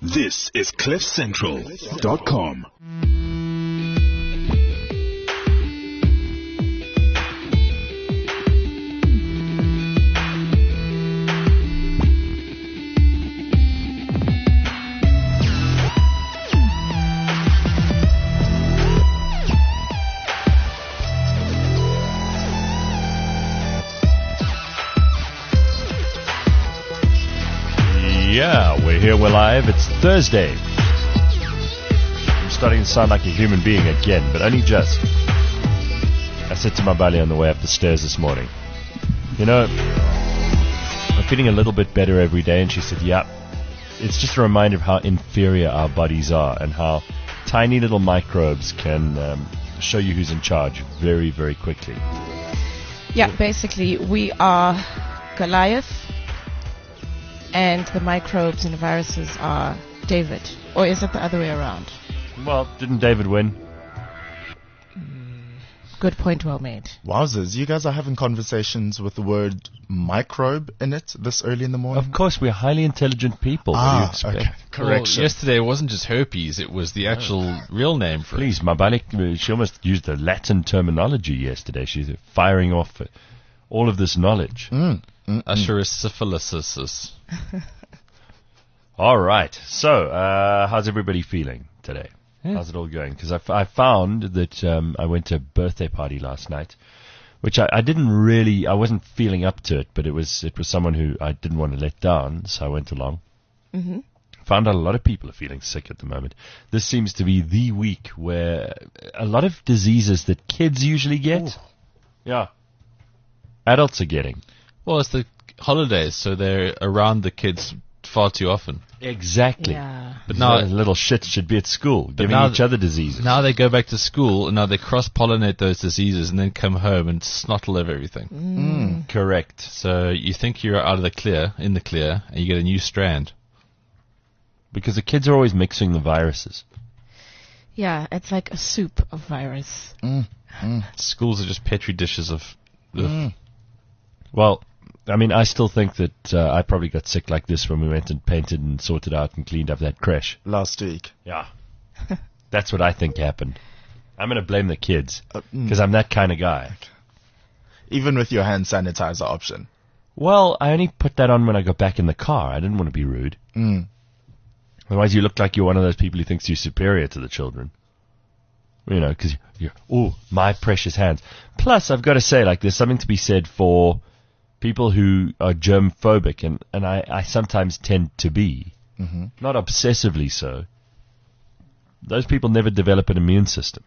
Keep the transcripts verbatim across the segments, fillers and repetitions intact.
This is cliff central dot com. Yeah, we're here, we're live. It's Thursday. I'm starting to sound like a human being again, but only just. I said to Mabali on the way up the stairs this morning, you know, I'm feeling a little bit better every day, and she said, yeah, it's just a reminder of how inferior our bodies are and how tiny little microbes can um, show you who's in charge very, very quickly. Yeah, basically, we are Goliath, and the microbes and the viruses are David. Or is it the other way around? Well, didn't David win? Good point, well made. Wowzers, you guys are having conversations with the word microbe in it this early in the morning? Of course, we're highly intelligent people. Ah, what do you expect? okay. Correction. Well, yesterday it wasn't just herpes, it was the actual real name for Please, Mabalik, she almost used the Latin terminology yesterday. She's firing off all of this knowledge. Mm. it. Asherus syphilisis. All right. So, uh, how's everybody feeling today? Yeah. How's it all going? Because I, f- I found that um, I went to a birthday party last night, which I, I didn't really, I wasn't feeling up to it, but it was it was someone who I didn't want to let down, so I went along. Mm-hmm. Found out a lot of people are feeling sick at the moment. This seems to be the week where a lot of diseases that kids usually get, Ooh. yeah, adults are getting. Well, it's the holidays, so they're around the kids far too often. Exactly. Yeah. But now, So little shits should be at school, giving now each other diseases. now they go back to school, and now they cross-pollinate those diseases, and then come home and snot all over everything. Mm. Correct. So you think you're out of the clear, in the clear, and you get a new strand. Because the kids are always mixing the viruses. Yeah, it's like a soup of virus. Mm. Mm. Schools are just petri dishes of... ugh. Mm. Well, I mean, I still think that uh, I probably got sick like this when we went and painted and sorted out and cleaned up that creche. Last week. Yeah. That's what I think happened. I'm going to blame the kids Uh, mm. because I'm that kind of guy. Even with your hand sanitizer option. Well, I only put that on when I got back in the car. I didn't want to be rude. Mm. Otherwise, you look like you're one of those people who thinks you're superior to the children. You know, because you're, oh, my precious hands. Plus, I've got to say, like, there's something to be said for people who are germ-phobic, and, and I, I sometimes tend to be. Mm-hmm. Not obsessively so. Those people never develop an immune system.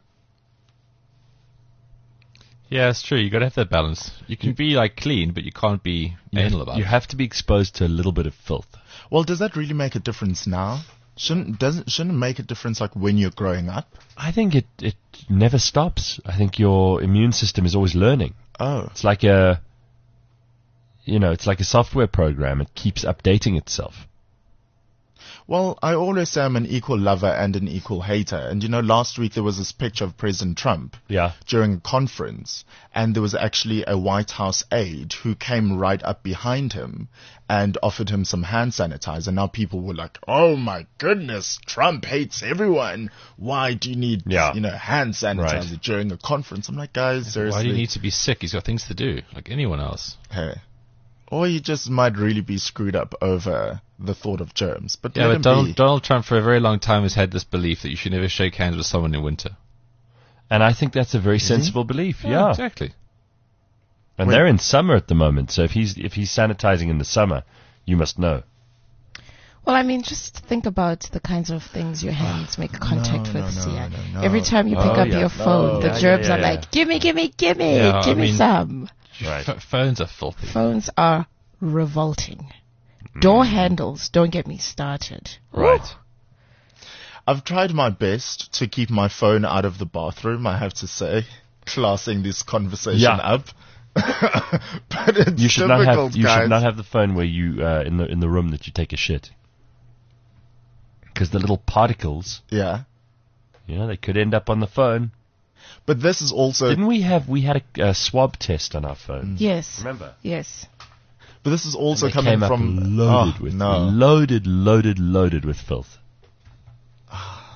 Yeah, it's true. You got to have that balance. You can be, like, clean, but you can't be anal about You it. have to be exposed to a little bit of filth. Well, does that really make a difference now? Shouldn't doesn't shouldn't it make a difference like when you're growing up? I think it, it never stops. I think your immune system is always learning. Oh. It's like a, you know, it's like a software program. It keeps updating itself. Well, I always say I'm an equal lover and an equal hater. And you know, last week there was this picture of President Trump Yeah. during a conference, and there was actually a White House aide who came right up behind him and offered him some hand sanitizer. Now people were like, oh my goodness, Trump hates everyone. Why do you need, Yeah. you know, hand sanitizer Right. during a conference? I'm like, guys, seriously. Why do you need to be sick? He's got things to do, like anyone else. Hey. Or you just might really be screwed up over the thought of germs. But Yeah, let but him Donald, be. Donald Trump for a very long time has had this belief that you should never shake hands with someone in winter. And I think that's a very sensible belief. Yeah. exactly. And When- they're in summer at the moment. So if he's if he's sanitizing in the summer, you must know. Well, I mean, just think about the kinds of things your hands make contact no, with. no, yeah. no, no. Every time you pick Oh, up yeah. your phone, No. the Yeah, germs yeah, are yeah, like, gimme, gimme, gimme, Yeah, I gimme mean- some. Right. F- phones are filthy. Phones are revolting. Door handles, don't get me started. Right. I've tried my best to keep my phone out of the bathroom, I have to say, classing this conversation Yeah. up. But it's You should not difficult, have you guys. should not have the phone where you uh, in the in the room that you take a shit. Because the little particles, Yeah. you know, they could end up on the phone. But this is also Didn't we have we had a, a swab test on our phone? Yes. Remember? Yes. But this is also They coming came up from loaded oh, with no. loaded, loaded, loaded with filth.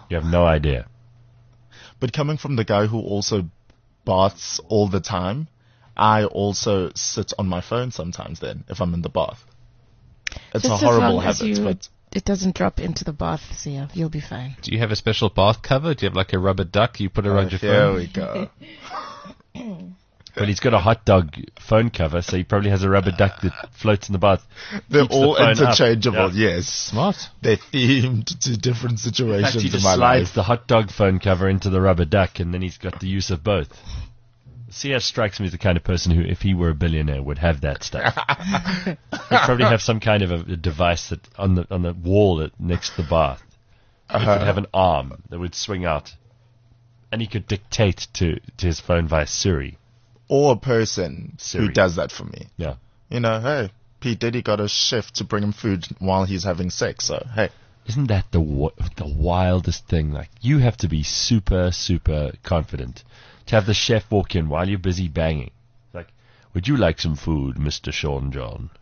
You have no idea. But coming from the guy who also baths all the time, I also sit on my phone sometimes then if I'm in the bath. It's Just a horrible as long as habit, you, but it doesn't drop into the bath, Sia. You'll be fine. Do you have a special bath cover? Do you have like a rubber duck you put around oh, your here phone? we go. But he's got a hot dog phone cover, so he probably has a rubber duck that floats in the bath. They're Keeps the all phone up. interchangeable, Yeah. yes. Smart. They're themed to different In fact, situations he in just my slides life. the hot dog phone cover into the rubber duck, and then he's got the use of both. C S strikes me as the kind of person who, if he were a billionaire, would have that stuff. He'd probably have some kind of a, a device that on the on the wall that, next to the bath. He Uh-huh. could have an arm that would swing out, and he could dictate to, to his phone via Siri. Or a person Siri. who does that for me. Yeah. You know, hey, P. Diddy got a chef to bring him food while he's having sex, so hey. Isn't that the wa- the wildest thing? Like, you have to be super, super confident to have the chef walk in while you're busy banging. Like, would you like some food, Mister Sean John?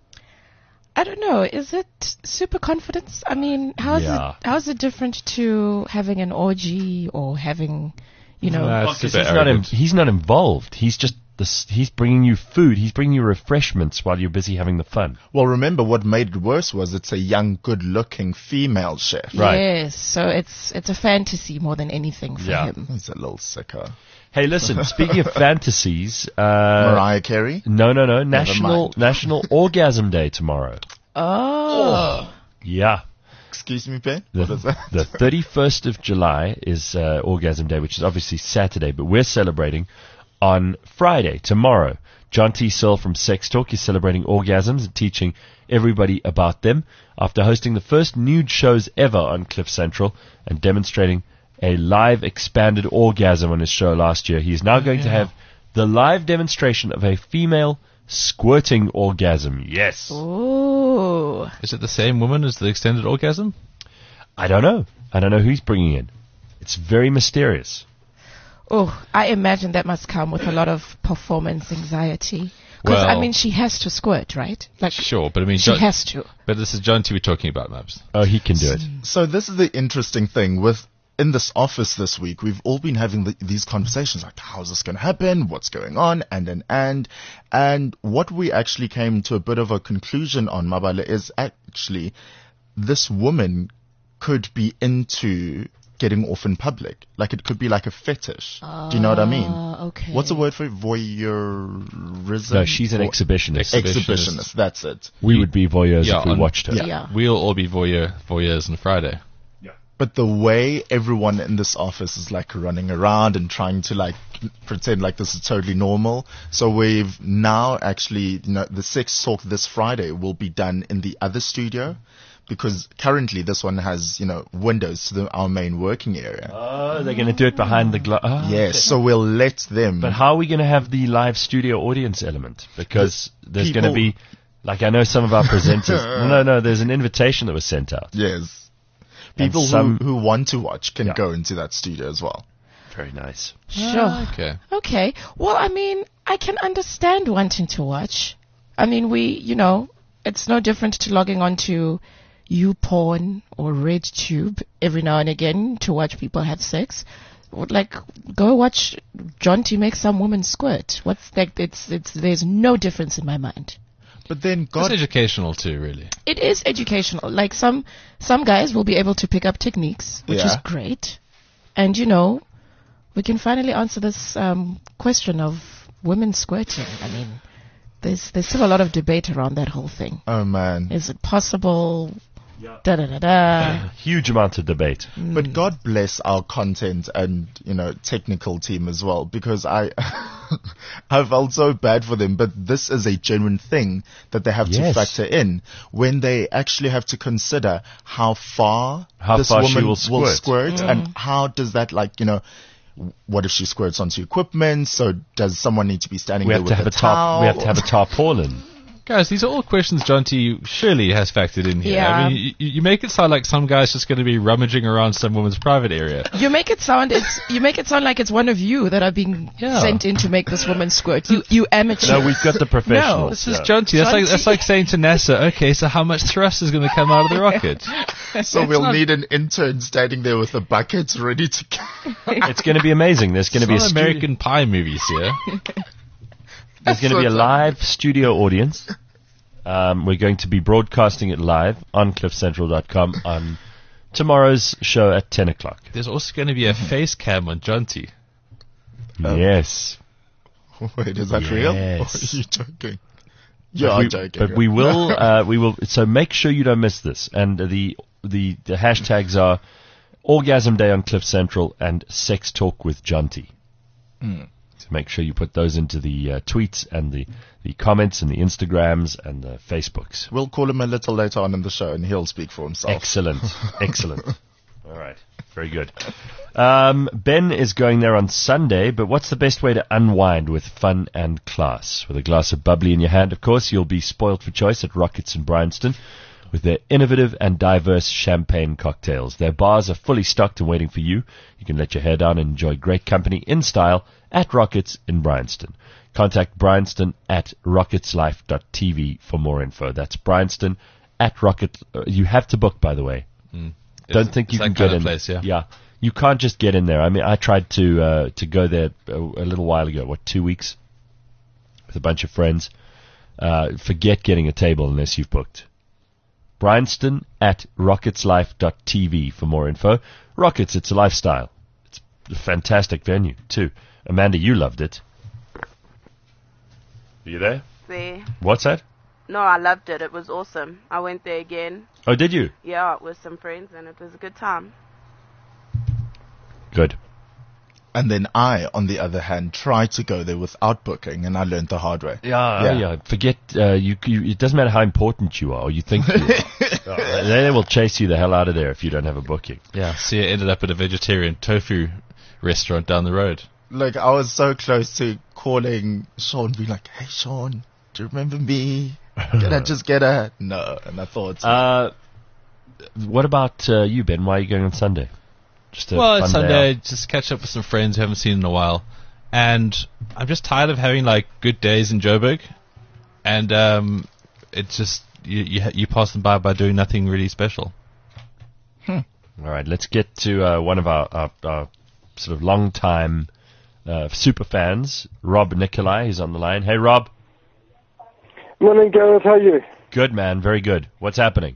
I don't know. Is it super confidence? I mean, how's Yeah. it how's it different to having an orgy or having, you know? Uh, Oh, it's 'cause a bit he's, not in, arrogant. he's not involved. He's just the, s- he's bringing you food. He's bringing you refreshments while you're busy having the fun. Well, remember what made it worse was it's a young, good-looking female chef. Right. Yes. So it's it's a fantasy more than anything for Yeah. him. He's a little sicker. Hey, listen. Speaking of fantasies, uh, Mariah Carey? no, no, no. National mind. National Orgasm Day tomorrow. Oh. Yeah. Excuse me, Ben? The, What is that? the thirty-first of July is uh, Orgasm Day, which is obviously Saturday, but we're celebrating on Friday, tomorrow. John T. Searle from Sex Talk is celebrating orgasms and teaching everybody about them after hosting the first nude shows ever on Cliff Central and demonstrating a live expanded orgasm on his show last year. He is now going to have the live demonstration of a female squirting orgasm. Yes. Oh. Is it the same woman as the extended orgasm? I don't know. I don't know who he's bringing in. It's very mysterious. Oh, I imagine that must come with a lot of performance anxiety. Because, I Well- mean, she has to squirt, right? Like, Sure, but I mean, she John, has to. but this is John T. we're talking about, Mabs. Oh, he can do it. So this is the interesting thing with in this office this week. We've all been having the, these conversations like, how's this going to happen? What's going on? And and and and what we actually came to a bit of a conclusion on, Mabala, is actually this woman could be into getting off in public. Like it could be like a fetish. Do you know what I mean? Ah, okay. What's the word for it? Voyeurism? No, she's an Or- exhibitionist. Exhibitionist. That's it. We would be voyeurs Yeah, if we on- watched her. Yeah. Yeah. We'll all be voyeur, voyeurs on Friday. But the way everyone in this office is like running around and trying to like pretend like this is totally normal. So we've now actually, you know, the Sex Talk this Friday will be done in the other studio because currently this one has, you know, windows to the, our main working area. Oh, they're going to do it behind the glass. Oh, Yes. okay. So we'll let them. But how are we going to have the live studio audience element? Because there's going to people- be, like I know some of our presenters. no, no, there's an invitation that was sent out. Yes. And People some- who, who want to watch can Yeah. go into that studio as well. Very nice. Sure. Okay. Okay. Well, I mean, I can understand wanting to watch. I mean, we, you know, it's no different to logging on to YouPorn or RedTube every now and again to watch people have sex. Would, Like, go watch John T make some woman squirt. What's like? It's it's. There's no difference in my mind. But then It's God, educational too, really. It is educational. Like some some guys will be able to pick up techniques, which is Yeah. great. And you know, we can finally answer this um, question of women squirting. I mean, there's there's still a lot of debate around that whole thing. oh man. Is it possible? Da da da da. Huge amount of debate. But God bless our content and, you know, technical team as well, because I, I felt so bad for them, but this is a genuine thing that they have Yes. to factor in when they actually have to consider how far How this far she woman will squirt. and how does that, like, you know, what if she squirts onto equipment? So does someone need to be standing We there have to with have a a tar- towel? we have to have a tarpaulin. Guys, these are all questions John T surely has factored in here. Yeah. I mean, you, you make it sound like some guy's just going to be rummaging around some woman's private area. You make it sound it's you make it sound like it's one of you that are being Yeah. sent in to make this woman squirt. You you amateur. No, we've got the professionals. This is yeah. John T. That's John like that's T. like saying to NASA, okay, so how much thrust is going to come out of the rocket? So we'll need an intern standing there with the buckets ready to go. It's going to be amazing. There's going to be a It's not studio- American Pie movies here. There's going to be a live studio audience. Um, we're going to be broadcasting it live on cliff central dot com on tomorrow's show at ten o'clock. There's also going to be a face cam on John T. Um, yes. Wait, is that real? Or Yes. are you joking? You But are we, joking. but we will, uh, we will, so make sure you don't miss this. And the, the, the hashtags are Orgasm Day on Cliff Central and Sex Talk with John T. Mm. So make sure you put those into the uh, tweets and the, the comments and the Instagrams and the Facebooks. We'll call him a little later on in the show and he'll speak for himself. Excellent. Excellent. All right. Very good. Um, Ben is going there on Sunday, but what's the best way to unwind with fun and class? With a glass of bubbly in your hand, of course, you'll be spoiled for choice at Rockets in Bryanston with their innovative and diverse champagne cocktails. Their bars are fully stocked and waiting for you. You can let your hair down and enjoy great company in style at Rockets in Bryanston. Contact Bryanston at rocketslife dot t v for more info. That's Bryanston at Rocket. Uh, you have to book, by the way. Mm. Don't It's- think it's you that can kind get of in. place, yeah. yeah, you can't just get in there. I mean, I tried to uh, to go there a, a little while ago. What, two weeks? With a bunch of friends. Uh, forget getting a table unless you've booked. Bryanston at rocketslife dot t v for more info. Rockets, it's a lifestyle. It's a fantastic venue too. Amanda, you loved it. Are you there? There. What's that? No, I loved it. It was awesome. I went there again. Oh, did you? Yeah, with some friends, and it was a good time. Good. And then I, on the other hand, tried to go there without booking, and I learned the hard way. Yeah, Yeah. yeah. Forget uh, you, you. It doesn't matter how important you are or you think you are. Uh, they will chase you the hell out of there if you don't have a booking. Yeah, see, I ended up at a vegetarian tofu restaurant down the road. Like, I was so close to calling Sean, being like, hey, Sean, do you remember me? Can I just get a... No, and I thought... Uh, what about uh, you, Ben? Why are you going on Sunday? Just a Well, fun it's day Sunday, out? just catch up with some friends who haven't seen in a while. And I'm just tired of having, like, good days in Joburg. And um, it's just, you, you, ha- you pass them by by doing nothing really special. All right, let's get to uh, one of our, our, our sort of long-time uh, super fans, Rob Nikolai. He's on the line. Hey, Rob. Morning, Gareth. How are you? Good, man. Very good. What's happening?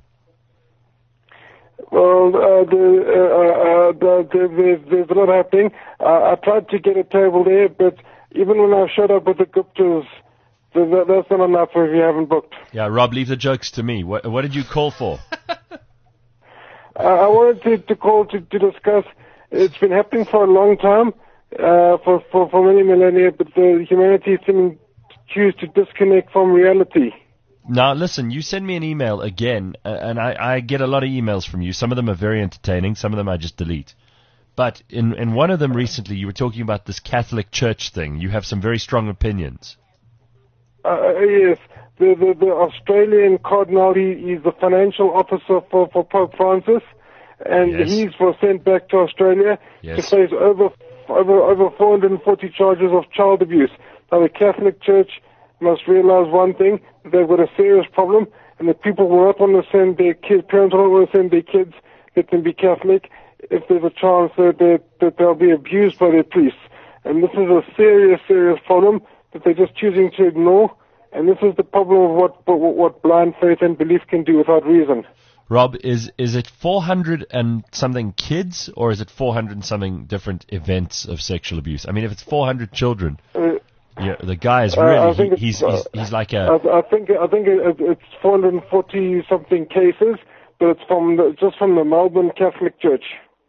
Well, uh, the, uh, uh, the, the, there's, there's a lot happening. Uh, I tried to get a table there, but even when I showed up with the Guptas, th- th- that's not enough if you haven't booked. Yeah, Rob, leave the jokes to me. What, what did you call for? Uh, I wanted to, to call to, to discuss. It's been happening for a long time, uh, for, for, for many millennia, but the humanity seems to choose to disconnect from reality. Now, listen, you send me an email again, uh, and I, I get a lot of emails from you. Some of them are very entertaining. Some of them I just delete. But in, in one of them recently, you were talking about this Catholic Church thing. You have some very strong opinions. Uh, yes, the, the, the Australian Cardinal, he, he's the financial officer for, for Pope Francis, and Yes. he's was sent back to Australia Yes. to face over, over, over four hundred forty charges of child abuse. Now, the Catholic Church must realize one thing, they've got a serious problem, and the people will not want to send their kids, parents will not want to send their kids, let them be Catholic, if there's a chance that, that, that they'll be abused by their priests. And this is a serious, serious problem that they're just choosing to ignore, and this is the problem of what, what, what blind faith and belief can do without reason. Rob, is is it four hundred and something kids, or is it four hundred and something different events of sexual abuse? I mean, if it's four hundred children, Uh, yeah, the guy is Uh, I really, think he, he's, it's, he's, he's like I, a... I think I think it, it's four hundred forty something cases, but it's from the, just from the Melbourne Catholic Church.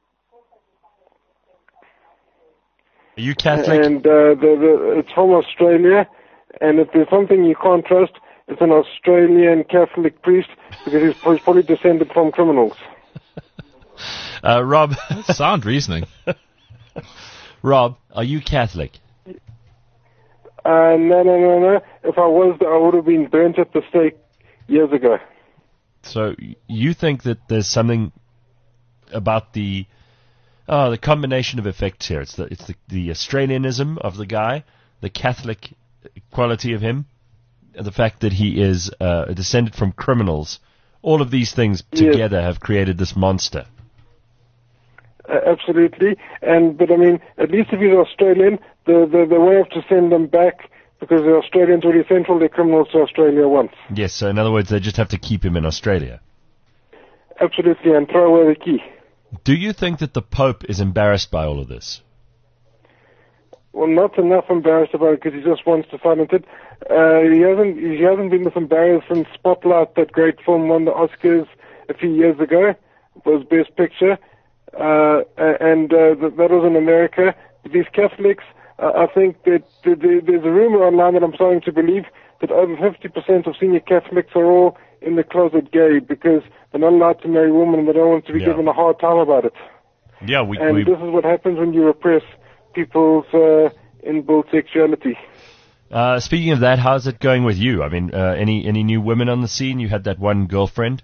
Are you Catholic? And uh, the, the, it's from Australia, and if there's something you can't trust, it's an Australian Catholic priest, because he's pro- probably descended from criminals. Uh, Rob, Sound reasoning. Rob, are you Catholic? Uh, no, no, no, no. If I was, I would have been burnt at the stake years ago. So y- you think that there's something about the oh, the combination of effects here. It's the it's the, the Australianism of the guy, the Catholic quality of him, and the fact that he is uh, descended from criminals. All of these things together Yes. have created this monster. Uh, absolutely. And but I mean, at least if he's Australian, the the, the way to send them back, because the Australians already sent all their criminals to Australia once. Yes, so in other words, they just have to keep him in Australia. Absolutely, and throw away the key. Do you think that the Pope is embarrassed by all of this? Well, not enough embarrassed about it because he just wants to silence it. Uh, he hasn't he hasn't been this embarrassed since Spotlight, that great film, won the Oscars a few years ago. It was Best Picture, uh, and uh, th- that was in America. These Catholics, uh, I think that th- th- there's a rumor online that I'm starting to believe that over fifty percent of senior Catholics are all in the closet gay because they're not allowed to marry women and they don't want to be Yeah. given a hard time about it. Yeah, we, And we this is what happens when you repress people's uh, inbuilt sexuality. uh, speaking of that, how's it going with you? I mean, uh, any any new women on the scene? You had that one girlfriend.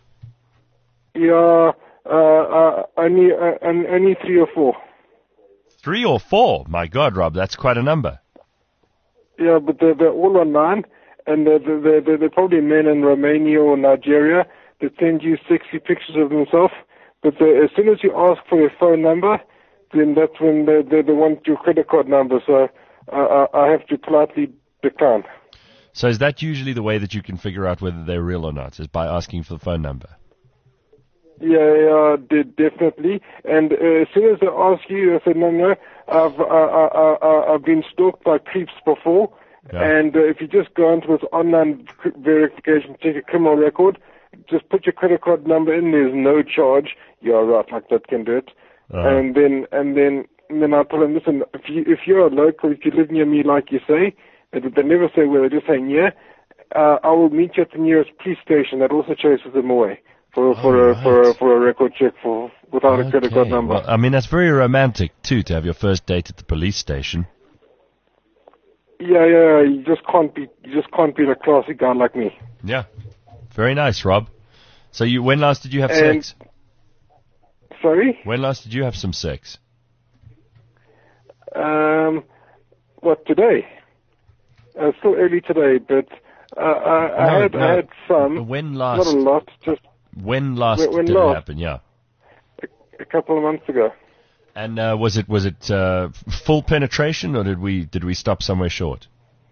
Yeah, uh, uh, only, uh, on- only three or four. Three or four? My God, Rob, that's quite a number. Yeah, but they're, they're all online, and they're, they're, they're, they're probably men in Romania or Nigeria that send you sexy pictures of themselves. But they, as soon as you ask for their phone number, then that's when they, they, they want your credit card number. So uh, I I have to politely decline. So is that usually the way that you can figure out whether they're real or not, is by asking for the phone number? Yeah, yeah, de- definitely. And uh, as soon as they ask you, I said, no, no, I've, uh, uh, uh, I've been stalked by creeps before. Yeah. And uh, if you just go into this online cr- verification, check a criminal record, just put your credit card number in, there's no charge. Yeah, right, like that can do it. Uh-huh. And then, and then, and then I tell them, listen, if you, if you're a local, if you live near me, like you say, they, they never say where, they just say near, uh, I will meet you at the nearest police station. That also chases them away. For for a, for a, for a record check for without a credit card Okay. number. Well, I mean, that's very romantic, too, to have your first date at the police station. Yeah, yeah, you just can't be you just can't be a classy guy like me. Yeah. Very nice, Rob. So you, when last did you have And- sex? Sorry, When last did you have some sex? um, what today? Uh, still early today, but uh, I, I No, had no. I had some, When not last? a lot, just When last When- when did it last? happen? Yeah. a, a couple of months ago. And uh, was it was it uh, f- full penetration, or did we did we stop somewhere short?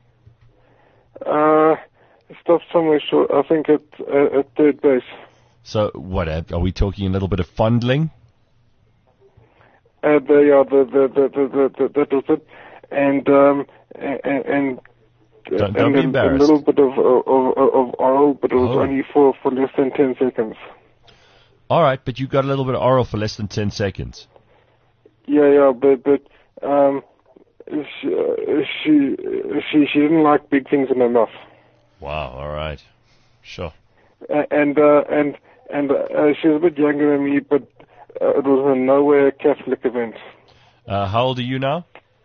Uh, stopped somewhere short. I think at uh, at third base. So what uh, are we talking? A little bit of fondling? Uh, they are the the the the, the, the that was it, and um and. and Don't- don't and be a- embarrassed. A little bit of of, of, of oral, but it was Oh. only for, for less than ten seconds. All right, but you got a little bit of oral for less than ten seconds. Yeah, yeah, but but um, she uh, she she she didn't like big things in her mouth, Wow. All right. Sure. uh, and uh, and and uh, she was a bit younger than me, but uh, it was in no way a Catholic event. Uh, how old are you now?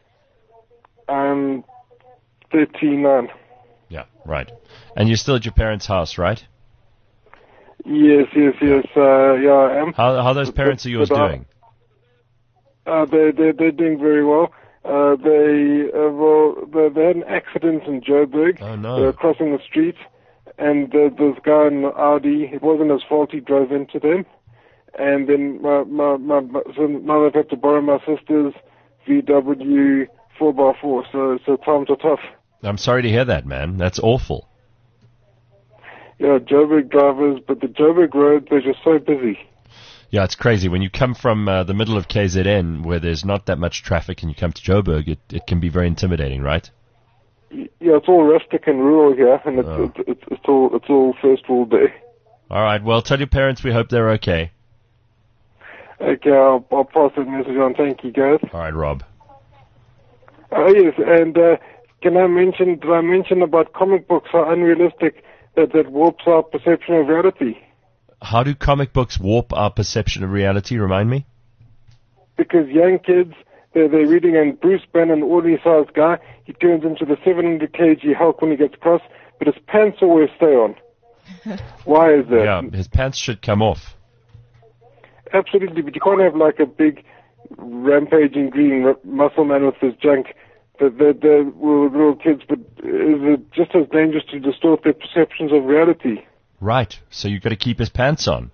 I'm thirty-nine. Yeah. Right. And you're still at your parents' house, right? Yes, yes, yes. Uh, yeah, I am. How how are those parents of yours But, uh, doing? Uh, they they they're doing very well. Uh, they uh, well they, they had an accident in Joburg. Oh, no. They were crossing the street, and uh, this guy in an Audi. It wasn't his fault. He drove into them, and then my my, my, my so now they've had to borrow my sister's V W four by four. So so times are tough. I'm sorry to hear that, man. That's awful. Yeah, Joburg drivers, but the Joburg roads they're just so busy. Yeah, it's crazy. When you come from uh, the middle of K Z N, where there's not that much traffic, and you come to Joburg, it, it can be very intimidating, right? Y- Yeah, it's all rustic and rural here, and it's Oh. it's, it's, it's all it's all first world day. All right. Well, tell your parents we hope they're okay. Okay, I'll, I'll pass that message on. Thank you, guys. All right, Rob. Oh, yes, and uh, can I mention, did I mention about comic books are unrealistic, that, that warps our perception of reality? How do comic books warp our perception of reality? Remind me. Because young kids, they're, they're reading, and Bruce Banner, an ordinary-sized guy, he turns into the seven hundred kilogram Hulk when he gets across, but his pants always stay on. Why is that? Yeah, his pants should come off. Absolutely, but you can't have like a big rampaging green r- muscle man with his junk. The, the, the well, little kids, but is it just as dangerous to distort their perceptions of reality? Right. So you've got to keep his pants on.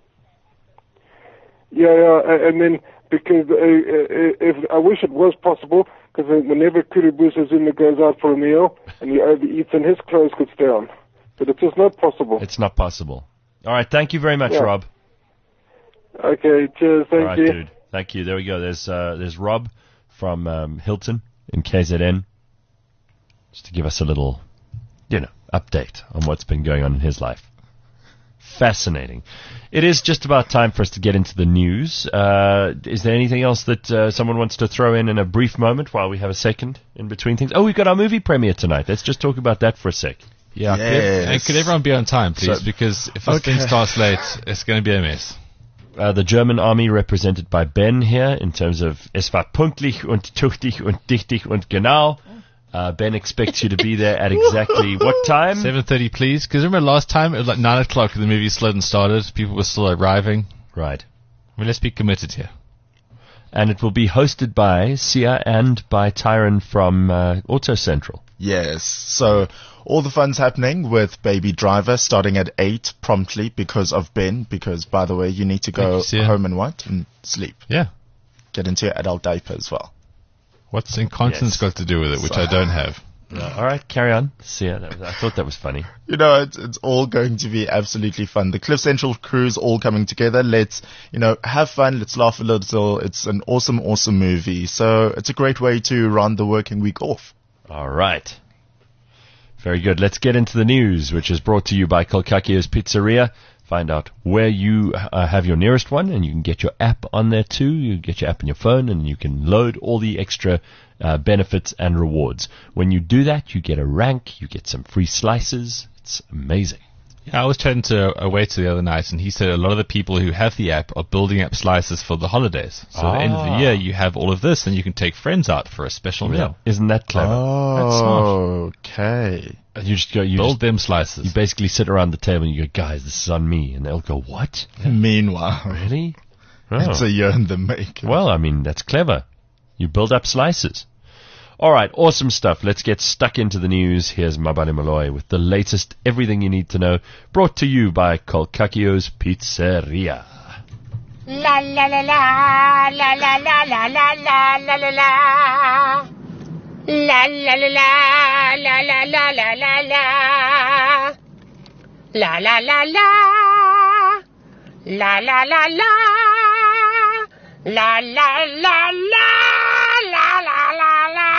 Yeah, yeah, a- and then because uh, uh, if I wish it was possible, because whenever Kuru Busazuma goes out for a meal and he overeats, and his clothes could stay on, but it's just not possible. It's not possible. All right. Thank you very much, Yeah. Rob. Okay, cheers, thank All right, you. dude. Thank you. There we go. There's uh, there's Rob from um, Hilton in K Z N, just to give us a little, you know, update on what's been going on in his life. Fascinating. It is just about time for us to get into the news. Uh, is there anything else that uh, someone wants to throw in in a brief moment while we have a second in between things? Oh, we've got our movie premiere tonight. Let's just talk about that for a sec. Yeah, could, Yes. and could everyone be on time, please? So- because if this thing Okay. starts late, it's going to be a mess. Uh, the German army represented by Ben here in terms of es war pünktlich und tüchtig und dichtig und genau. Uh, Ben expects you to be there at exactly what time? seven thirty, please. Because remember last time, it was like nine o'clock and the movie still hadn't started. People were still arriving. Right. I mean, let's be committed here. And it will be hosted by Sia and by Tyron from uh, Auto Central. Yes. So all the fun's happening with Baby Driver starting at eight promptly because of Ben. Because, by the way, you need to Thank go you, Sia. home and what? And sleep. Yeah. Get into your adult diaper as well. What's incontinence Yes. got to do with it, which I don't have? All right, carry on. Sia, that was, I thought that was funny. You know, it's, it's all going to be absolutely fun. The Cliff Central crew's all coming together. Let's, you know, have fun. Let's laugh a little. It's an awesome, awesome movie. So it's a great way to round the working week off. All right. Very good. Let's get into the news, which is brought to you by Kolkakio's Pizzeria. Find out where you uh, have your nearest one, and you can get your app on there too. You get your app on your phone, and you can load all the extra uh, benefits and rewards. When you do that, you get a rank, you get some free slices. It's amazing. Yeah, I was chatting to a waiter the other night, and he said a lot of the people who have the app are building up slices for the holidays. So at the end of the Ah. year, you have all of this, and you can take friends out for a special meal. Isn't that clever? Oh, okay. You just go, you, Build just, them you slices. basically sit around the table and you go, guys, this is on me. And they'll go, what? Meanwhile, Really? it's Oh. a year in the making. Well, I mean, that's clever. You build up slices. All right, awesome stuff. Let's get stuck into the news. Here's Mabane Malloy with the latest everything you need to know, brought to you by Kolkakio's Pizzeria. La la la la la la la la la la la la la. La la la la la la la la la la. La la la la. La la la la. La la la la. La la la la.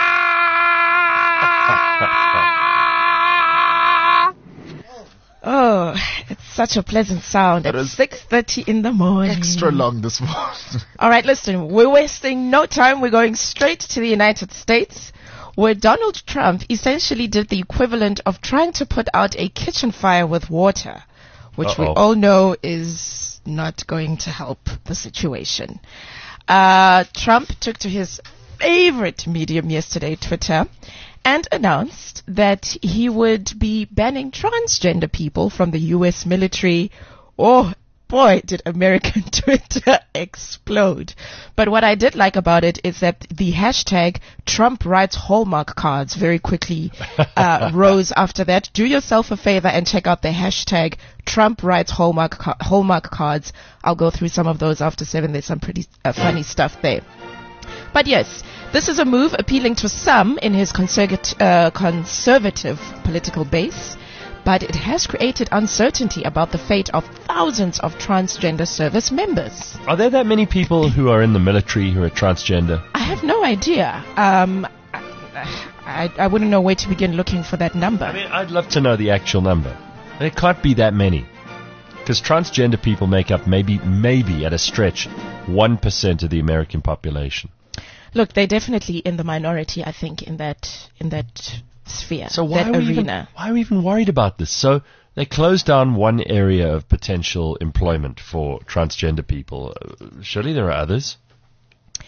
Oh, it's such a pleasant sound That at is six thirty in the morning. Extra long this morning. All right, listen, we're wasting no time. We're going straight to the United States, where Donald Trump essentially did the equivalent of trying to put out a kitchen fire with water, which we Uh-oh. all know is not going to help the situation. Uh, Trump took to his favorite medium yesterday, Twitter, and announced that he would be banning transgender people from the U S military. Oh, boy, did American Twitter explode. But what I did like about it is that the hashtag Trump writes Hallmark cards very quickly uh, rose after that. Do yourself a favor and check out the hashtag Trump writes Hallmark, ca- Hallmark cards. I'll go through some of those after seven. There's some pretty uh, funny stuff there. But yes, this is a move appealing to some in his conservat- uh, conservative political base, but it has created uncertainty about the fate of thousands of transgender service members. Are there that many people who are in the military who are transgender? I have no idea. Um, I, I, I wouldn't know where to begin looking for that number. I mean, I'd love to know the actual number. And it can't be that many. Because transgender people make up maybe, maybe at a stretch, one percent of the American population. Look, they're definitely in the minority, I think, in that in that sphere, So why that are, we even, arena. why are we even worried about this? So they closed down one area of potential employment for transgender people. Uh, surely there are others.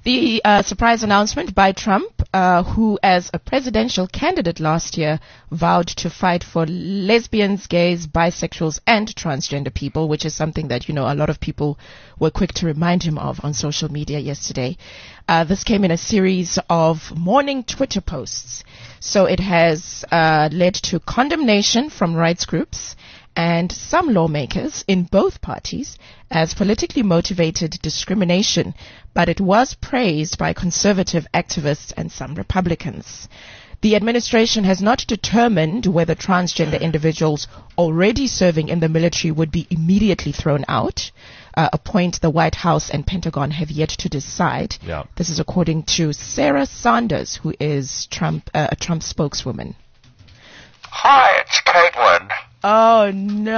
The uh, surprise announcement by Trump, uh, who as a presidential candidate last year vowed to fight for lesbians, gays, bisexuals, and transgender people, which is something that, you know, a lot of people were quick to remind him of on social media yesterday. Uh, this came in a series of morning Twitter posts. So it has uh, led to condemnation from rights groups and some lawmakers in both parties as politically motivated discrimination, but it was praised by conservative activists and some Republicans. The administration has not determined whether transgender individuals already serving in the military would be immediately thrown out, uh, a point the White House and Pentagon have yet to decide. Yeah. This is according to Sarah Sanders, who is Trump, uh, a Trump spokeswoman. Hi, it's Caitlin. Oh,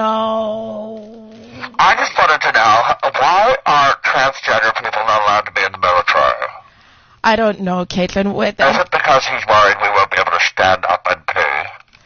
no. I just wanted to know, why are transgender people not allowed to be in the military? I don't know, Caitlin. What, Is it because he's worried we won't be able to stand up and pee?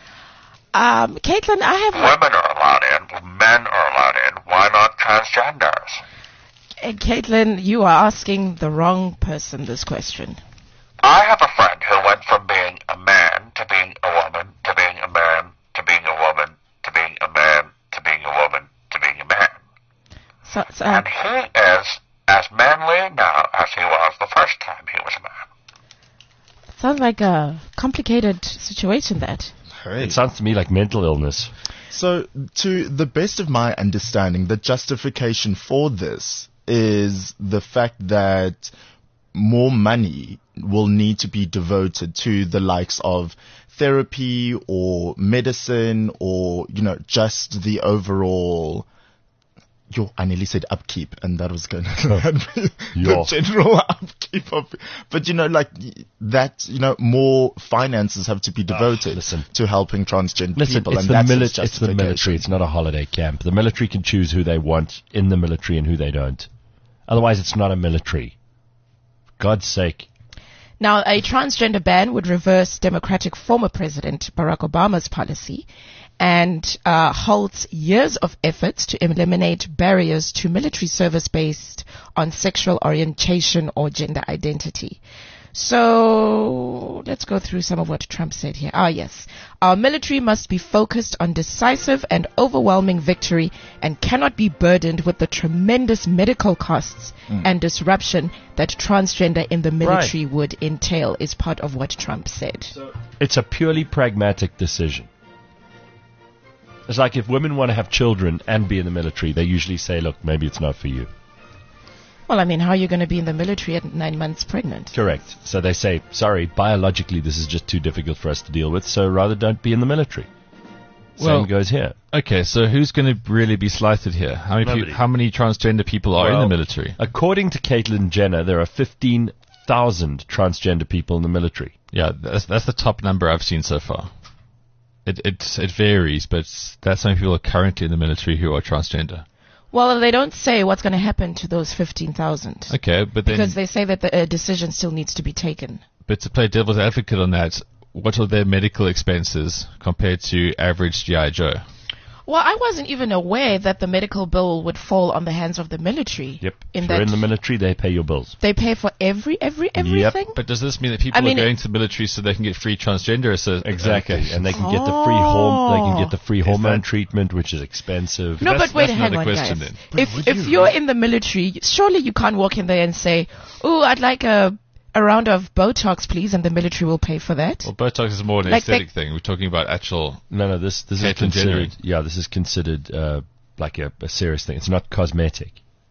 Um, Caitlin, I have... Women are allowed in, men are allowed in. Why not transgenders? Uh, Caitlin, you are asking the wrong person this question. I have a friend who went from being a man to being a woman, to being a man, to being a woman, to being a man, to being a woman, to being a man. So, so, And he is as manly now as he was the first time he was a man. sounds like a complicated situation, that. Hey. It sounds to me like mental illness. So, to the best of my understanding, the justification for this is the fact that more money will need to be devoted to the likes of therapy or medicine or, you know, just the overall... Yo, I nearly said upkeep, and that was going to be the general upkeep of... But, you know, like, that, you know, more finances have to be devoted oh, listen. to helping transgender Listen, people. it's and the, that's mili- its it's the military. It's not a holiday camp. The military can choose who they want in the military and who they don't. Otherwise, it's not a military. For God's sake. Now, a transgender ban would reverse Democratic former President Barack Obama's policy and uh, halts years of efforts to eliminate barriers to military service based on sexual orientation or gender identity. So let's go through some of what Trump said here. Ah, yes. Our military must be focused on decisive and overwhelming victory and cannot be burdened with the tremendous medical costs mm. and disruption that transgender in the military right. would entail, is part of what Trump said. So it's a purely pragmatic decision. It's like if women want to have children and be in the military, they usually say, look, maybe it's not for you. Well, I mean, how are you going to be in the military at nine months pregnant? Correct. So they say, sorry, biologically this is just too difficult for us to deal with, so rather don't be in the military. Well, Same goes here. Okay, so who's going to really be slighted here? How many, Nobody. peop- how many transgender people are well, in the military? According to Caitlyn Jenner, there are fifteen thousand transgender people in the military. Yeah, that's, that's the top number I've seen so far. It it, it varies, but that's how many people are currently in the military who are transgender. Well, they don't say what's going to happen to those fifteen thousand. Okay, but then... Because they say that the uh, decision still needs to be taken. But to play devil's advocate on that, what are their medical expenses compared to average G I Joe? Well, I wasn't even aware that the medical bill would fall on the hands of the military. Yep. In if that you're in the military, they pay your bills. They pay for every, every, everything? But does this mean that people I mean, are going to the military so they can get free transgender? So exactly. Okay. And they can get the free horm- they can get the free hormone treatment, which is expensive. No, that's, but wait, that's hang another on, question guys. then. If if you're in the military, surely you can't walk in there and say, "Oh, I'd like a a round of Botox, please," and the military will pay for that. Well, Botox is more an Like aesthetic they- thing. We're talking about actual... No, no, this this is Caitlyn considered. Jenner. Yeah, this is considered uh, like a, a serious thing. It's not cosmetic.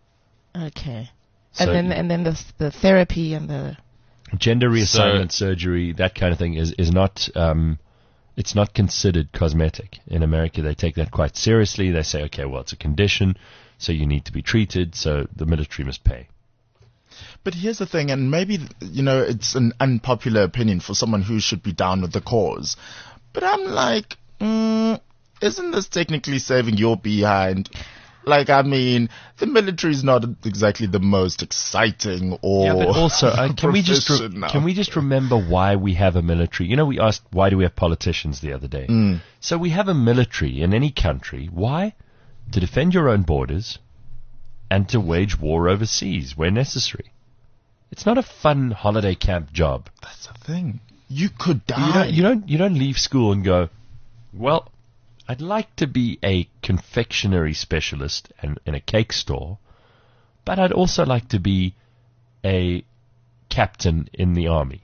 Okay. So and then and then the the therapy and the gender reassignment So- surgery, that kind of thing, is is not. Um, it's not considered cosmetic. In America, they take that quite seriously. They say, okay, well, it's a condition, so you need to be treated. So the military must pay. But here's the thing, and maybe, you know, it's an unpopular opinion for someone who should be down with the cause. But I'm like, mm, isn't this technically saving your behind? Like, I mean, the military is not exactly the most exciting or Yeah, but also, uh, can we just re- profession now. can we just remember why we have a military? You know, we asked why do we have politicians the other day. Mm. So we have a military in any country. Why? To defend your own borders and to wage war overseas where necessary. It's not a fun holiday camp job. That's the thing. You could die. You don't, you don't, you don't leave school and go, well, I'd like to be a confectionery specialist and in a cake store, but I'd also like to be a captain in the army.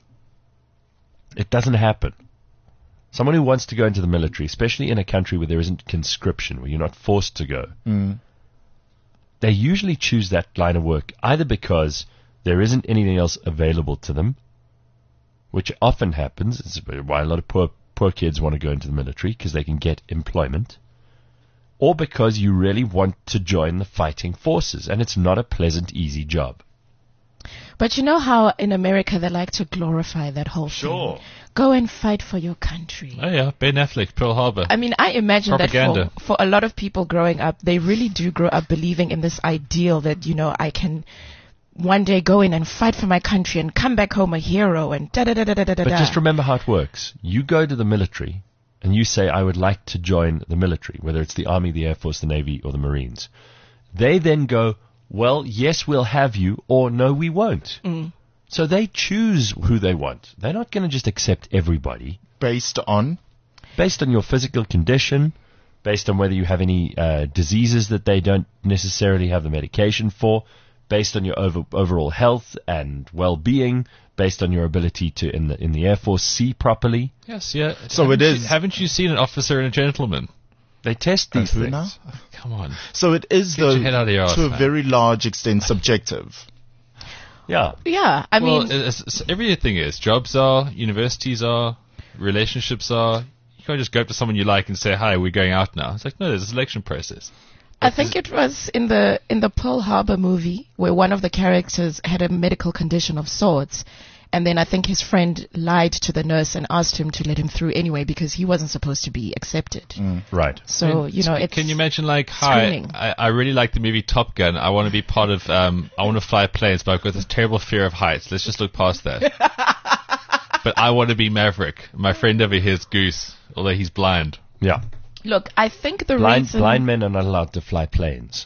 It doesn't happen. Someone who wants to go into the military, especially in a country where there isn't conscription, where you're not forced to go, Mm. they usually choose that line of work either because there isn't anything else available to them, which often happens. It's why a lot of poor poor kids want to go into the military, because they can get employment, or because you really want to join the fighting forces, and it's not a pleasant, easy job. But you know how in America they like to glorify that whole Sure. thing. Go and fight for your country. Oh yeah, Ben Affleck, Pearl Harbor. I mean, I imagine Propaganda. that for, for a lot of people growing up, they really do grow up believing in this ideal that, you know, I can one day go in and fight for my country and come back home a hero and da da da da da da da. But just remember how it works. You go to the military, and you say, I would like to join the military, whether it's the Army, the Air Force, the Navy, or the Marines. They then go, well, yes, we'll have you, or no, we won't. Mm. So they choose who they want. They're not going to just accept everybody. Based on? Based on your physical condition, based on whether you have any uh, diseases that they don't necessarily have the medication for, based on your over, overall health and well-being, based on your ability to, in the in the Air Force, see properly. Yes, yeah. So haven't it you- is- haven't you seen an officer and a gentleman? They test these who things. now? Come on. So it is, Get though, your head out of your arse, to a man. very large extent subjective. Yeah. Yeah, I well, mean, it's, it's- everything is. Jobs are, universities are, relationships are. You can't just go up to someone you like and say, hi, we're going out now. It's like, no, there's a selection process. I think it was in the in the Pearl Harbor movie where one of the characters had a medical condition of sorts, and then I think his friend lied to the nurse and asked him to let him through anyway because he wasn't supposed to be accepted. Right. So you know, it's Can you imagine, like, hi, screening. I, I really like the movie Top Gun. I want to be part of, um, I want to fly planes, but I've got this terrible fear of heights. Let's just look past that. But I want to be Maverick. My friend over here is Goose, although he's blind. Yeah. Look, I think the Blind, reason blind men are not allowed to fly planes.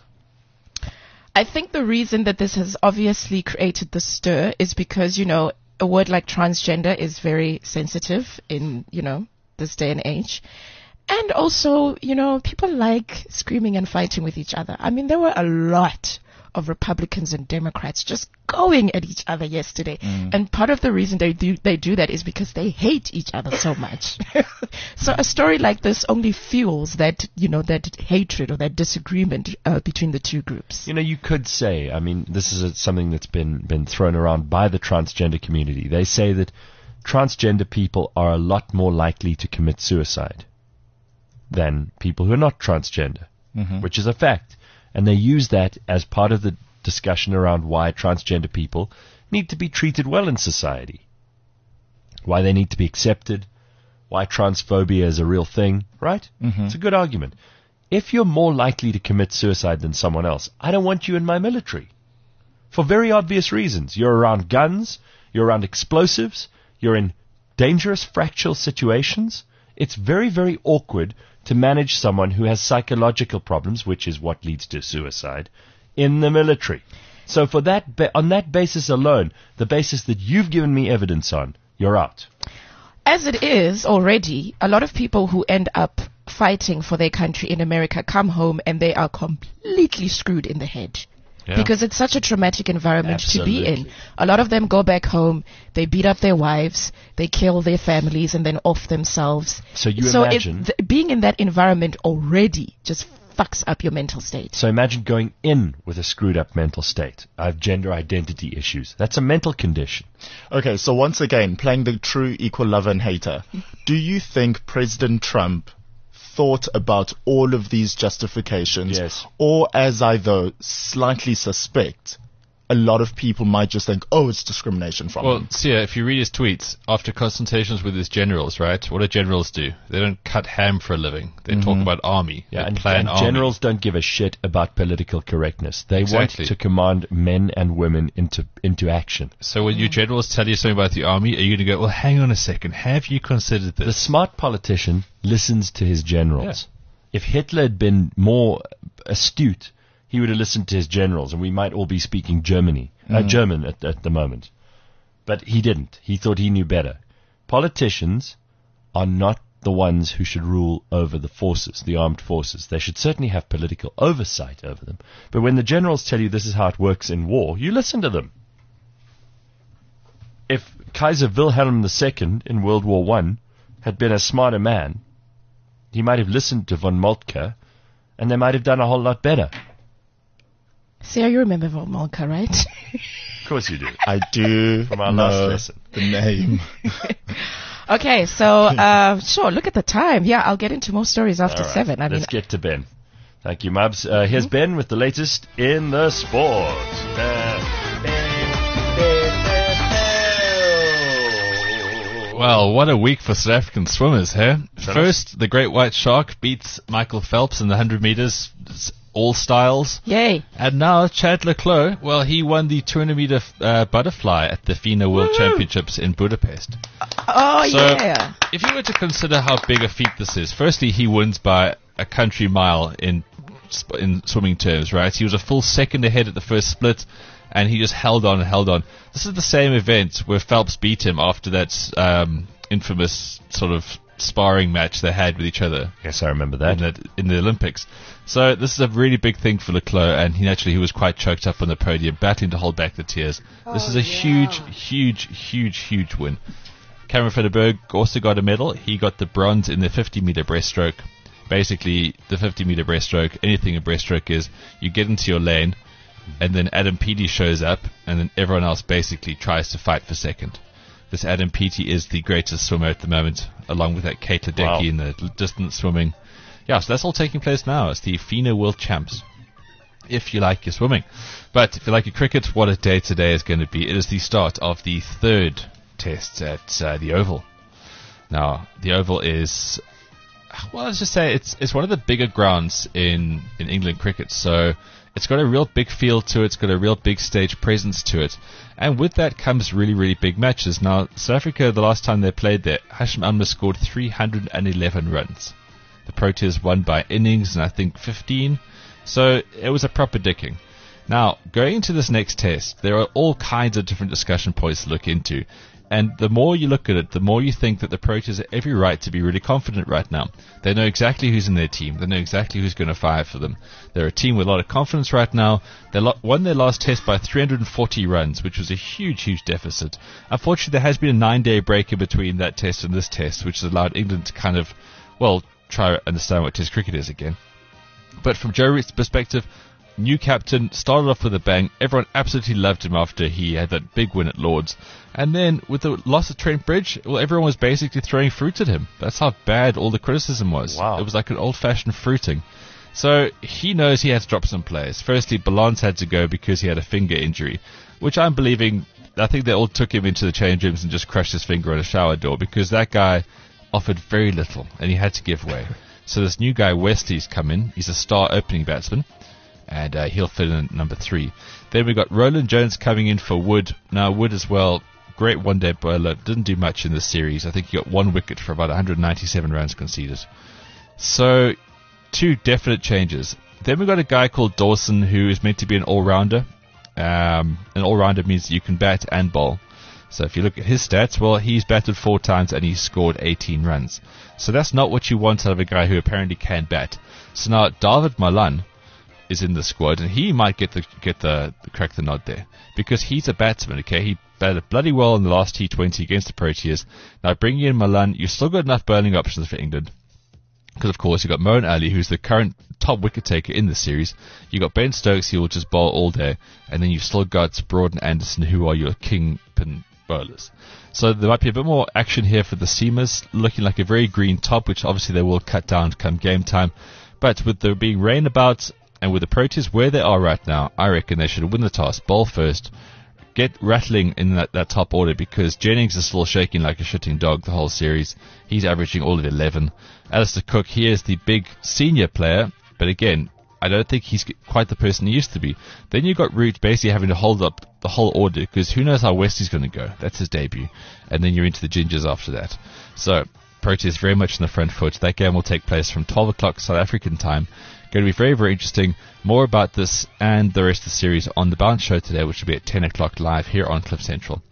I think the reason that this has obviously created the stir is because, you know, a word like transgender is very sensitive in, you know, this day and age. And also, you know, people like screaming and fighting with each other. I mean, there were a lot of Republicans and Democrats just going at each other yesterday. And part of the reason they do they do that is because they hate each other so much. So a story like this only fuels that, you know, that hatred or that disagreement uh, between the two groups. You know, you could say, I mean, this is a, something that's been, been thrown around by the transgender community. They say that transgender people are a lot more likely to commit suicide than people who are not transgender, which is a fact. And they use that as part of the discussion around why transgender people need to be treated well in society, why they need to be accepted, why transphobia is a real thing, right? Mm-hmm. It's a good argument. If you're more likely to commit suicide than someone else, I don't want you in my military. For very obvious reasons. You're around guns, you're around explosives, you're in dangerous fractional situations. It's very, very awkward to manage someone who has psychological problems, which is what leads to suicide, in the military. So for that, ba- on that basis alone, the basis that you've given me evidence on, you're out. As it is already, a lot of people who end up fighting for their country in America come home and they are completely screwed in the head. Yeah. Because it's such a traumatic environment to be in. Absolutely. A lot of them go back home, they beat up their wives, they kill their families and then off themselves. So you so imagine- it, th- being in that environment already just fucks up your mental state. So imagine going in with a screwed up mental state. I have gender identity issues. That's a mental condition. Okay, so once again, playing the true equal lover and hater, do you think President Trump thought about all of these justifications? Yes. Or, as I though slightly suspect, a lot of people might just think, oh, it's discrimination from Well, him. see, if you read his tweets, after consultations with his generals, right, what do generals do? They don't cut ham for a living. They talk about army. Yeah, they and, plan and army. generals don't give a shit about political correctness. They Exactly. want to command men and women into into action. So when your generals tell you something about the army, are you going to go, well, hang on a second, have you considered The this? smart politician listens to his generals. If Hitler had been more astute, he would have listened to his generals, and we might all be speaking Germany. uh, Mm. German at, at the moment. But he didn't. He thought he knew better. Politicians are not the ones who should rule over the forces, the armed forces. They should certainly have political oversight over them. But when the generals tell you this is how it works in war, you listen to them. If Kaiser Wilhelm the Second in World War One had been a smarter man, he might have listened to von Moltke, and they might have done a whole lot better. Sarah, you remember von Moltke, right? Of course you do. I do From our know last lesson. the name. Okay, so, uh, sure, look at the time. Yeah, I'll get into more stories after All right, seven. I let's mean, get to Ben. Thank you, Mubs. Uh, here's Ben with the latest in the sport. Uh, Ben, Ben, Ben. Well, what a week for South African swimmers, hey? Shut First, the Great White Shark beats Michael Phelps in the one hundred meters, all styles. yay. And now Chad Leclerc, well, he won the two hundred meter uh, butterfly at the FINA World Woo! Championships in Budapest. Oh, So, yeah. if you were to consider how big a feat this is, firstly, he wins by a country mile in sp- in swimming terms, right? He was a full second ahead at the first split, and he just held on and held on. This is the same event where Phelps beat him after that um, infamous sort of sparring match they had with each other Yes, I remember in that. the, in the Olympics. So this is a really big thing for Leclerc, and he naturally he was quite choked up on the podium, battling to hold back the tears. This is a huge, huge, huge, huge win. Cameron Federberg also got a medal. He got the bronze in the fifty meter breaststroke. Basically, the fifty meter breaststroke, anything a breaststroke is, you get into your lane, and then Adam Peaty shows up, and then everyone else basically tries to fight for second. This Adam Peaty is the greatest swimmer at the moment, along with that Kate Ledecky Wow. in the l- distance swimming. Yeah, so that's all taking place now. It's the FINA World Champs, if you like your swimming. But if you like your cricket, what a day today is going to be. It is the start of the third test at uh, the Oval. Now, the Oval is, well, let's just say it's it's one of the bigger grounds in, in England cricket. So it's got a real big feel to it. It's got a real big stage presence to it. And with that comes really, really big matches. Now, South Africa, the last time they played there, Hashim Amla scored three hundred eleven runs. The Proteas won by innings, and I think fifteen. So it was a proper dicking. Now, going into this next test, there are all kinds of different discussion points to look into. And the more you look at it, the more you think that the Proteas have every right to be really confident right now. They know exactly who's in their team. They know exactly who's going to fire for them. They're a team with a lot of confidence right now. They lo- won their last test by three hundred forty runs, which was a huge, huge deficit. Unfortunately, there has been a nine-day break in between that test and this test, which has allowed England to kind of, well, try to understand what test cricket is again. But from Joe Root's perspective, new captain, started off with a bang. Everyone absolutely loved him after he had that big win at Lord's. And then with the loss of Trent Bridge, well, everyone was basically throwing fruit at him. That's how bad all the criticism was. Wow. It was like an old-fashioned fruiting. So he knows he has to drop some players. Firstly, Balance had to go because he had a finger injury, which I'm believing, I think they all took him into the change rooms and just crushed his finger on a shower door, because that guy offered very little and he had to give way. So this new guy, Wesley's come in. He's a star opening batsman, and uh, he'll fit in at number three. Then we got Roland Jones coming in for Wood. Now, Wood as well, great one-day bowler, didn't do much in this series. I think he got one wicket for about one hundred ninety-seven runs conceded. So, two definite changes. Then we got a guy called Dawson, who is meant to be an all-rounder. Um, an all-rounder means you can bat and bowl. So if you look at his stats, well, he's batted four times and he's scored eighteen runs. So that's not what you want out of a guy who apparently can bat. So now David Malan is in the squad, and he might get the get the, the crack the nod there, because he's a batsman. Okay, he batted bloody well in the last T twenty against the Proteas. Now bringing in Malan, you've still got enough bowling options for England, because of course you've got Moeen Ali, who's the current top wicket taker in the series. You've got Ben Stokes, he will just bowl all day, and then you've still got Broad and Anderson, who are your kingpin bowlers. So there might be a bit more action here for the seamers, looking like a very green top, which obviously they will cut down come game time. But with there being rain about, and with the Proteas where they are right now, I reckon they should win the toss, bowl first, get rattling in that, that top order, because Jennings is still shaking like a shitting dog the whole series. He's averaging all of eleven. Alistair Cook, he is the big senior player, but again, I don't think he's quite the person he used to be. Then you've got Root basically having to hold up the whole order, because who knows how Wesley's going to go. That's his debut. And then you're into the Gingers after that. So Proteas very much in the front foot. That game will take place from twelve o'clock South African time. Going to be very, very interesting. More about this and the rest of the series on the Bounce Show today, which will be at ten o'clock live here on Cliff Central.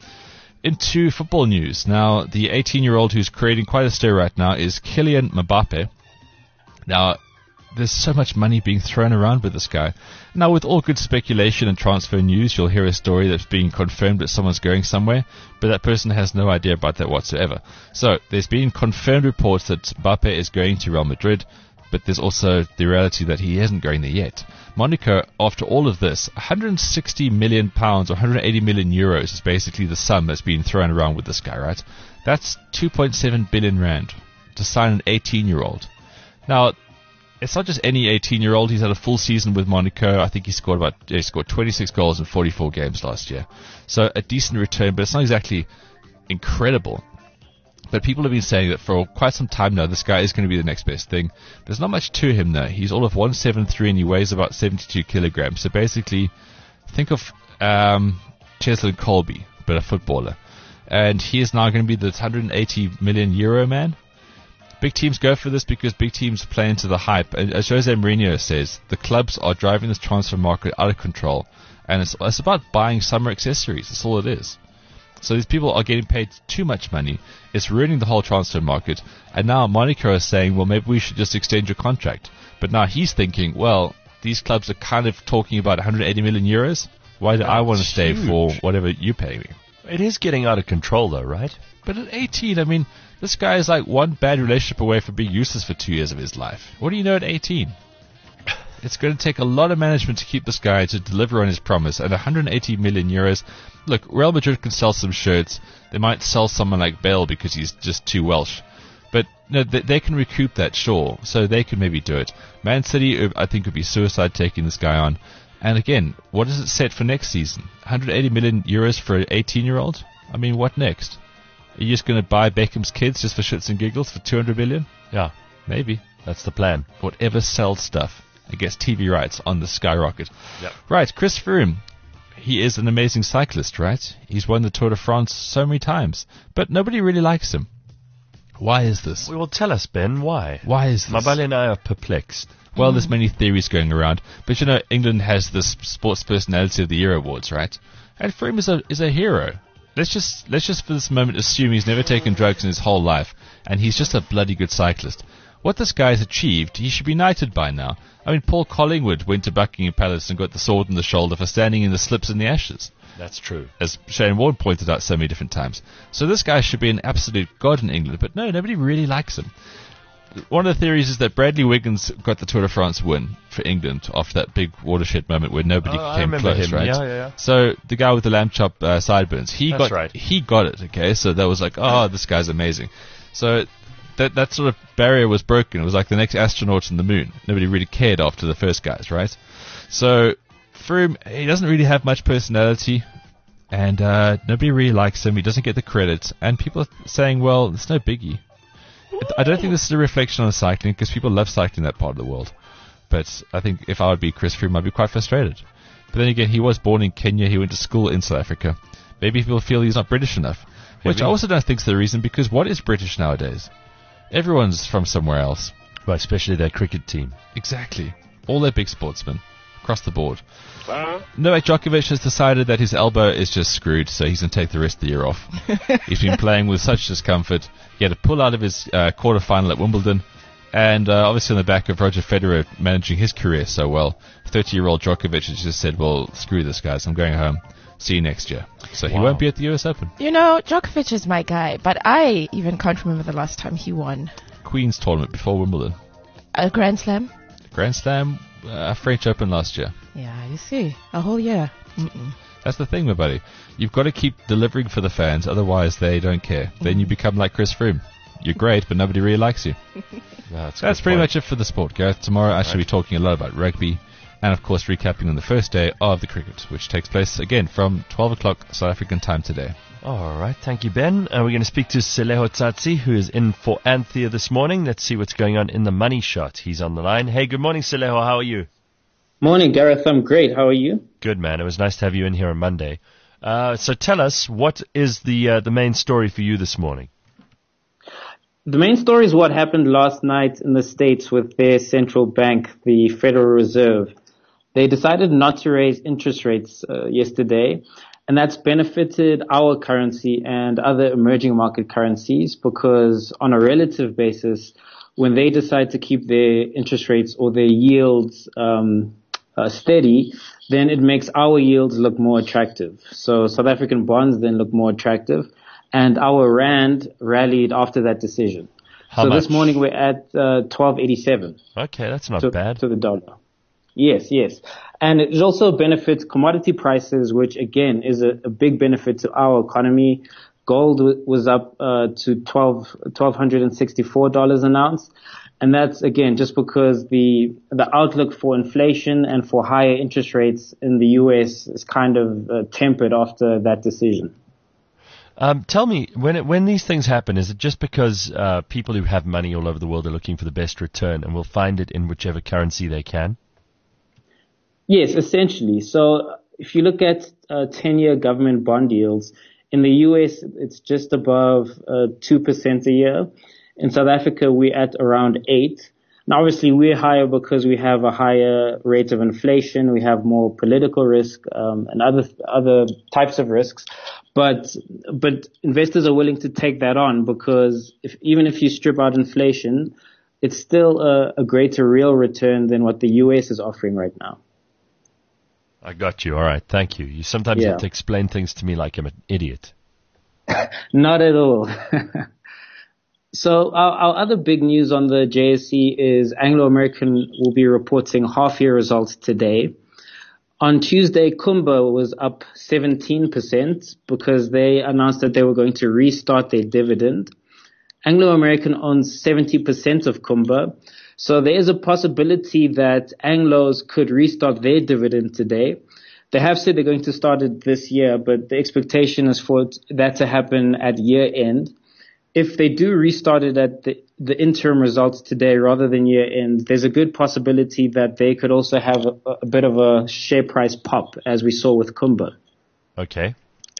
Into football news. Now, the eighteen-year-old who's creating quite a stir right now is Kylian Mbappe. Now, there's so much money being thrown around with this guy. Now, with all good speculation and transfer news, you'll hear a story that's being confirmed that someone's going somewhere, but that person has no idea about that whatsoever. So, there's been confirmed reports that Mbappe is going to Real Madrid, but there's also the reality that he isn't going there yet. Monaco, after all of this, one hundred sixty million pounds or one hundred eighty million euros is basically the sum that's been thrown around with this guy, right? That's two point seven billion rand to sign an eighteen-year-old. Now, it's not just any eighteen-year-old. He's had a full season with Monaco. I think he scored about he scored twenty-six goals in forty-four games last year. So a decent return, but it's not exactly incredible. But people have been saying that for quite some time now, this guy is going to be the next best thing. There's not much to him though. He's all of one seventy-three and he weighs about seventy-two kilograms. So basically, think of um, Cheslin Colby, but a footballer. And he is now going to be the one hundred eighty million euro man. Big teams go for this because big teams play into the hype. And as Jose Mourinho says, the clubs are driving this transfer market out of control. And it's, it's about buying summer accessories. That's all it is. So these people are getting paid too much money. It's ruining the whole transfer market. And now Monaco is saying, well, maybe we should just extend your contract. But now he's thinking, well, these clubs are kind of talking about one hundred eighty million euros. Why do That's I want to stay huge. for whatever you pay me? It is getting out of control, though, right? But at eighteen, I mean, this guy is like one bad relationship away from being useless for two years of his life. What do you know at eighteen? It's going to take a lot of management to keep this guy to deliver on his promise. And one hundred eighty million euros. Look, Real Madrid can sell some shirts. They might sell someone like Bale because he's just too Welsh. But no, they, they can recoup that, sure. So they can maybe do it. Man City, I think, would be suicide taking this guy on. And again, what is it set for next season? one hundred eighty million euros for an eighteen-year-old? I mean, what next? Are you just going to buy Beckham's kids just for shits and giggles for two hundred million? Yeah, maybe. That's the plan. Whatever sells stuff. I guess T V rights on the skyrocket. Yep. Right, Chris Froome. He is an amazing cyclist, right? He's won the Tour de France so many times, but nobody really likes him. Why is this? Well, tell us, Ben, why? Why is this? Mabali and I are perplexed. Well, mm. there's many theories going around, but you know, England has this Sports Personality of the Year awards, right? And Froome is a is a hero. Let's just let's just for this moment assume he's never taken drugs in his whole life, and he's just a bloody good cyclist. What this guy has achieved, he should be knighted by now. I mean, Paul Collingwood went to Buckingham Palace and got the sword in the shoulder for standing in the slips and the ashes. That's true. As Shane Warne pointed out so many different times. So this guy should be an absolute god in England, but no, nobody really likes him. One of the theories is that Bradley Wiggins got the Tour de France win for England after that big watershed moment where nobody oh, came close, him. right? Yeah, yeah, yeah. So the guy with the lamb chop uh, sideburns, he That's got right. he got it, okay? So that was like, oh, this guy's amazing. So that that sort of barrier was broken. It was like the next astronaut on the moon. Nobody really cared after the first guys, right? So Froome, he doesn't really have much personality, and uh, nobody really likes him. He doesn't get the credit, and people are saying, well, it's no biggie. I don't think this is a reflection on cycling, because people love cycling in that part of the world. But I think if I would be Chris Froome, I'd be quite frustrated. But then again, he was born in Kenya. He went to school in South Africa. Maybe people feel he's not British enough, which Maybe. I also don't think is the reason, because what is British nowadays? Everyone's from somewhere else. Well, especially their cricket team. Exactly. All their big sportsmen, across the board. Uh-huh. Novak Djokovic has decided that his elbow is just screwed, so he's going to take the rest of the year off. He's been playing with such discomfort. He had to pull out of his uh, quarter-final at Wimbledon, and uh, obviously on the back of Roger Federer managing his career so well, thirty-year-old Djokovic has just said, well, screw this, guys, I'm going home. See you next year. So wow. He won't be at the U S Open. You know, Djokovic is my guy, but I even can't remember the last time he won. Queen's tournament before Wimbledon. A Grand Slam? Grand Slam, uh, French Open last year. Yeah, you see, a whole year. Mm-mm. That's the thing, my buddy. You've got to keep delivering for the fans, otherwise they don't care. Mm-hmm. Then you become like Chris Froome. You're great, but nobody really likes you. No, that's that's pretty point. much it for the sport, Gareth. Tomorrow I shall be talking a lot about rugby, and of course recapping on the first day of the cricket, which takes place again from twelve o'clock South African time today. All right, thank you, Ben. Uh, we're going to speak to Seleho Tsatsi, who is in for Anthea this morning. Let's see what's going on in the money shot. He's on the line. Hey, good morning, Seleho. How are you? Morning, Gareth. I'm great. How are you? Good, man. It was nice to have you in here on Monday. Uh, so tell us, what is the uh, the main story for you this morning? The main story is what happened last night in the States with their central bank, the Federal Reserve. They decided not to raise interest rates uh, yesterday, and that's benefited our currency and other emerging market currencies because on a relative basis, when they decide to keep their interest rates or their yields um, uh, steady, then it makes our yields look more attractive. So South African bonds then look more attractive, and our rand rallied after that decision. How so much? this morning we're at uh, twelve eighty-seven. Okay, that's not to, bad. To the dollar. Yes, yes. And it also benefits commodity prices, which again is a, a big benefit to our economy. Gold w- was up uh, to twelve twelve sixty-four dollars an ounce. And that's again just because the the outlook for inflation and for higher interest rates in the U S is kind of uh, tempered after that decision. Um, tell me, when it, when these things happen, is it just because uh, people who have money all over the world are looking for the best return and will find it in whichever currency they can? Yes, essentially. So if you look at uh, ten-year government bond yields, in the U S it's just above uh, two percent a year. In South Africa, we're at around eight. Now, obviously, we're higher because we have a higher rate of inflation. We have more political risk um, and other other types of risks. But but investors are willing to take that on because if, even if you strip out inflation, it's still a, a greater real return than what the U S is offering right now. I got you. All right. Thank you. You sometimes Yeah. have to explain things to me like I'm an idiot. Not at all. So our, our other big news on the J S E is Anglo American will be reporting half-year results today. On Tuesday, Kumba was up seventeen percent because they announced that they were going to restart their dividend. Anglo American owns seventy percent of Kumba. So there is a possibility that Anglos could restart their dividend today. They have said they're going to start it this year, but the expectation is for that to happen at year end. If they do restart it at the, the interim results today rather than year end, there's a good possibility that they could also have a, a bit of a share price pop, as we saw with Kumba. Okay.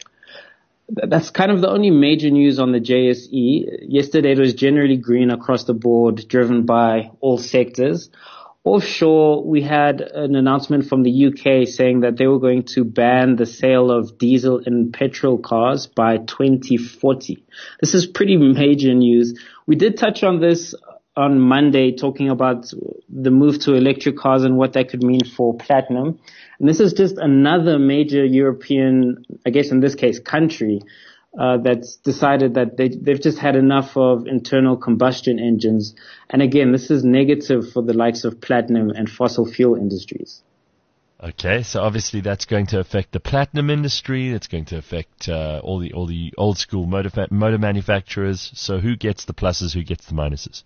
That's kind of the only major news on the J S E. Yesterday it was generally green across the board, driven by all sectors. Offshore, we had an announcement from the U K saying that they were going to ban the sale of diesel and petrol cars by twenty forty. This is pretty major news. We did touch on this on Monday, talking about the move to electric cars and what that could mean for platinum. And this is just another major European, I guess in this case, country uh, that's decided that they, they've just had enough of internal combustion engines. And again, this is negative for the likes of platinum and fossil fuel industries. Okay, so obviously that's going to affect the platinum industry. It's going to affect uh, all the all the old school motor fa- motor manufacturers. So who gets the pluses? Who gets the minuses?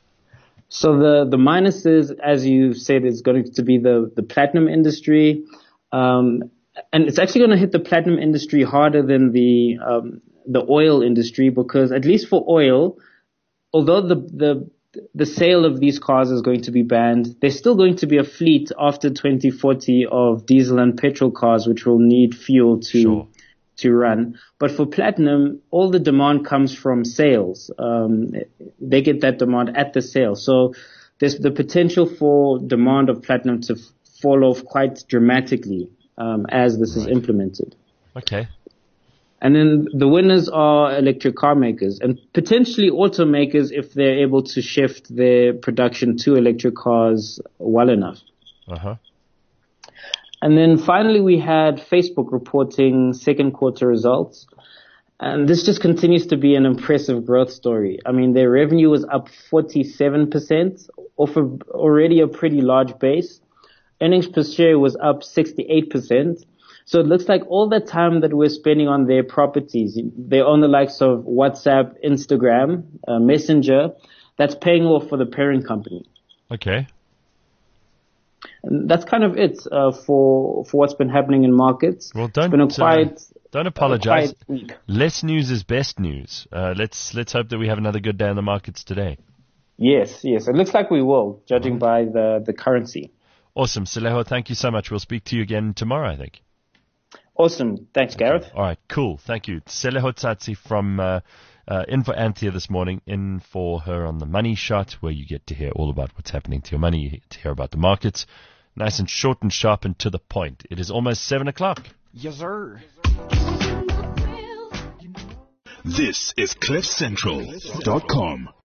So the, the minuses, as you said, is going to be the, the platinum industry. Um, and it's actually going to hit the platinum industry harder than the, um, the oil industry because at least for oil, although the, the, the sale of these cars is going to be banned, there's still going to be a fleet after twenty forty of diesel and petrol cars, which will need fuel to, Sure. to run. But for platinum, all the demand comes from sales. Um, they get that demand at the sale. So there's the potential for demand of platinum to f- fall off quite dramatically um, as this Right. is implemented. Okay. And then the winners are electric car makers and potentially automakers if they're able to shift their production to electric cars well enough. Uh-huh. And then finally, we had Facebook reporting second quarter results. And this just continues to be an impressive growth story. I mean, their revenue was up forty-seven percent off of already a pretty large base. Earnings per share was up sixty-eight percent. So it looks like all the time that we're spending on their properties, they own the likes of WhatsApp, Instagram, uh, Messenger, that's paying off for the parent company. Okay. And that's kind of it uh, for for what's been happening in markets. Well, don't it's been a uh, quiet, don't apologize. a quiet week. Less news is best news. Uh, let's let's hope that we have another good day in the markets today. Yes, yes. It looks like we will, judging by the, the currency. Awesome, Seleho. Thank you so much. We'll speak to you again tomorrow, I think. Awesome. Thanks, Gareth. All right, cool. Thank you. Seleho Tsatsi from uh, uh, in for Anthea this morning, in for her on the Money Shot, where you get to hear all about what's happening to your money, you get to hear about the markets. Nice and short and sharp and to the point. It is almost seven o'clock. Yes, sir. This is cliff central dot com.